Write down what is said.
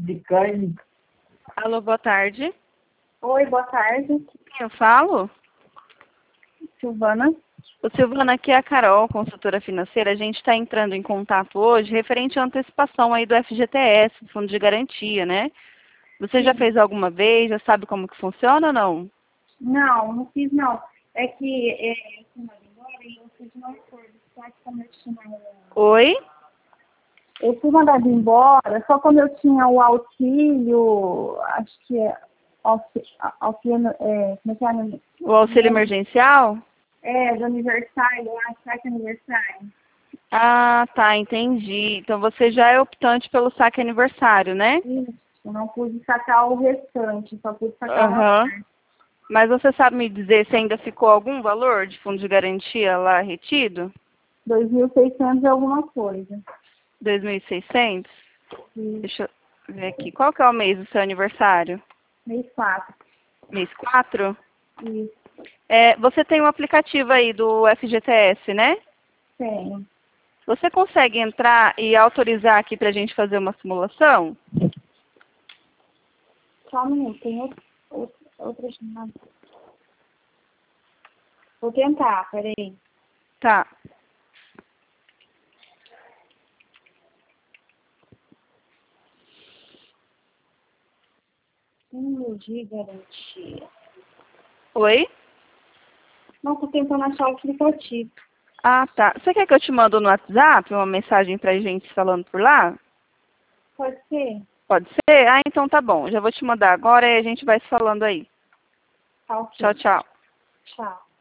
de carne. Alô, boa tarde. Oi, boa tarde. Quem eu falo? Silvana. O Silvana, aqui é a Carol, consultora financeira. A gente está entrando em contato hoje referente à antecipação aí do FGTS, Fundo de Garantia, né? Você já fez alguma vez? Já sabe como que funciona ou não? Não fiz não. É que eu fui mandada embora e eu fiz um acordo, só que como eu tinha Oi? Eu fui mandada embora, só como eu tinha o auxílio, acho que é auxílio, como é que é? O auxílio emergencial? Do aniversário, lá, saque aniversário. Ah, tá, entendi. Então você já é optante pelo saque aniversário, né? Isso, eu não pude sacar o restante, só pude sacar uma Aham. parte. Mas você sabe me dizer se ainda ficou algum valor de fundo de garantia lá retido? 2.600 e alguma coisa. 2.600? Isso, Deixa eu ver aqui. Qual que é o mês do seu aniversário? mês 4. Mês 4? Isso, Você tem um aplicativo aí do FGTS, né? tem. Você consegue entrar e autorizar aqui para a gente fazer uma simulação? Só um minuto, tem outra chamada. Vou tentar, peraí. Tá. Fundo de garantia. Oi? Não, tô tentando achar o aplicativo. Ah, tá. Você quer que eu te mando no WhatsApp uma mensagem pra gente falando por lá? Pode ser? Pode ser? Ah, então tá bom. Já vou te mandar agora e a gente vai se falando aí. Tá ok. Tchau, tchau. Tchau.